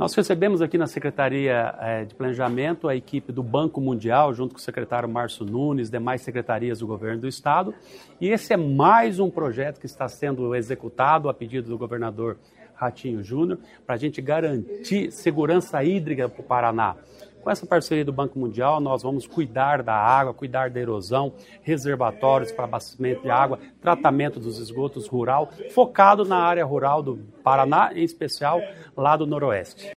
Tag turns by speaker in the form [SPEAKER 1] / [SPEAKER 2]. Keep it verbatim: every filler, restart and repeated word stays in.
[SPEAKER 1] Nós recebemos aqui na Secretaria de Planejamento a equipe do Banco Mundial, junto com o secretário Márcio Nunes, demais secretarias do governo do estado, e esse é mais um projeto que está sendo executado a pedido do governador Ratinho Júnior, para a gente garantir segurança hídrica para o Paraná. Com essa parceria do Banco Mundial, nós vamos cuidar da água, cuidar da erosão, reservatórios para abastecimento de água, tratamento dos esgotos rural, focado na área rural do Paraná, em especial lá do Noroeste.